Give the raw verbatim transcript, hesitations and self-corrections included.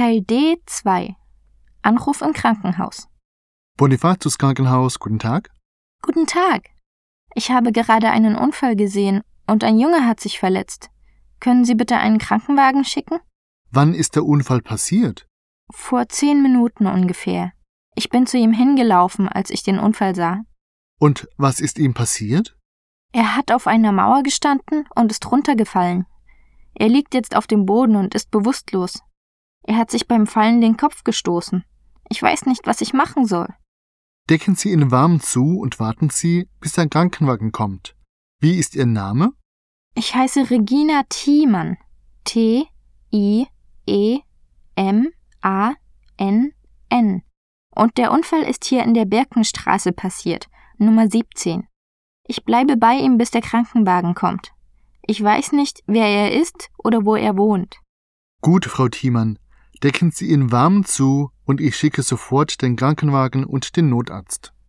Teil D zwei. Anruf im Krankenhaus. Bonifatius Krankenhaus, guten Tag. Guten Tag. Ich habe gerade einen Unfall gesehen und ein Junge hat sich verletzt. Können Sie bitte einen Krankenwagen schicken? Wann ist der Unfall passiert? Vor zehn Minuten ungefähr. Ich bin zu ihm hingelaufen, als ich den Unfall sah. Und was ist ihm passiert? Er hat auf einer Mauer gestanden und ist runtergefallen. Er liegt jetzt auf dem Boden und ist bewusstlos. Er hat sich beim Fallen den Kopf gestoßen. Ich weiß nicht, was ich machen soll. Decken Sie ihn warm zu und warten Sie, bis ein Krankenwagen kommt. Wie ist Ihr Name? Ich heiße Regina Thiemann. T I E M A N N. Und der Unfall ist hier in der Birkenstraße passiert, Nummer siebzehn. Ich bleibe bei ihm, bis der Krankenwagen kommt. Ich weiß nicht, wer er ist oder wo er wohnt. Gut, Frau Thiemann. Decken Sie ihn warm zu und ich schicke sofort den Krankenwagen und den Notarzt.